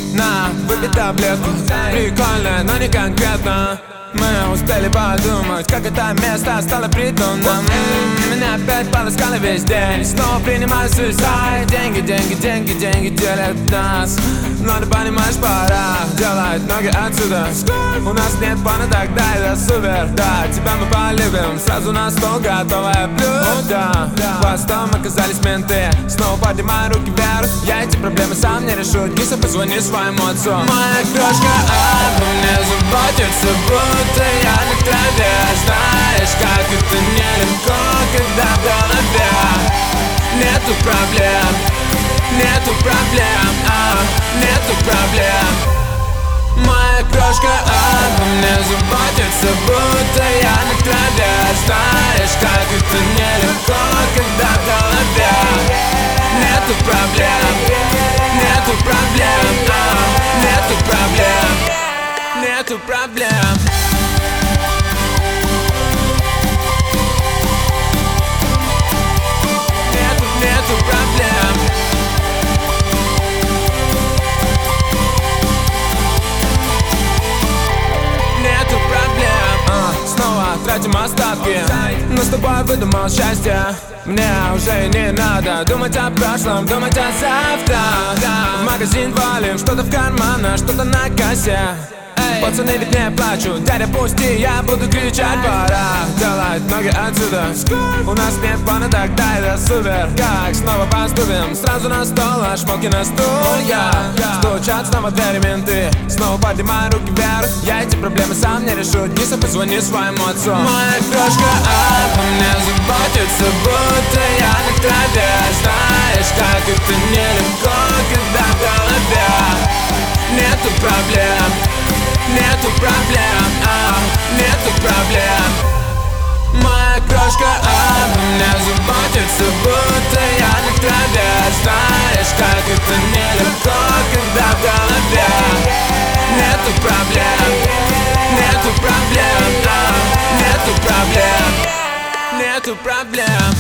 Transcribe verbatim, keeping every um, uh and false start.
На, выпей таблетку. Прикольно, но не конкретно. Мы успели подумать, как это место стало притоном. Меня опять полоскали весь день. Снова принимаю суицид. Деньги, деньги, деньги, деньги делят нас. Но ты понимаешь, пора делать ноги отсюда. У нас нет плана, тогда это супер. Да, тебя мы полюбим. Сразу на стол готовое блюдо. Хвостом оказались менты. Снова поднимаю руки вверх. Я эти проблемы сам не решу. Киса, позвони своему отцу. Моя крошка обо мне заботится, будто я на траве. Знаешь, как это нелегко, когда в голове нету проблем, нету проблем, а, нету проблем. Моя крошка обо мне заботится, будто я на траве. Знаешь, как это нелегко, когда в голове нету проблем, нету проблем, а, нету проблем, нету проблем. Нету проблем. Нету проблем. а, Снова тратим остатки, но с тобой выдумал счастье. Мне уже не надо думать о прошлом, думать о завтра. В магазин валим, что-то в карманах, что-то на кассе. Пацаны ведь не плачут, дядя пусти, я буду кричать. Пора делать ноги отсюда. У нас нет плана, тогда это супер. Как снова поступим? Сразу на стол, а шмотки на стулья. Стучат снова двери менты. Снова поднимаю руки вверх. Я эти проблемы сам не решу. Ниса, позвони своему отцу. Моя крошка обо мне заботится, будто я на траве. Знаешь, как это нелегко, когда в голове нету проблем. Нету проблем, а, нету проблем. Моя крошка обо мне заботится, будто я на траве. Знаешь, как это нелегко, когда в голове нету проблем, нету проблем, а, нету проблем, нету проблем.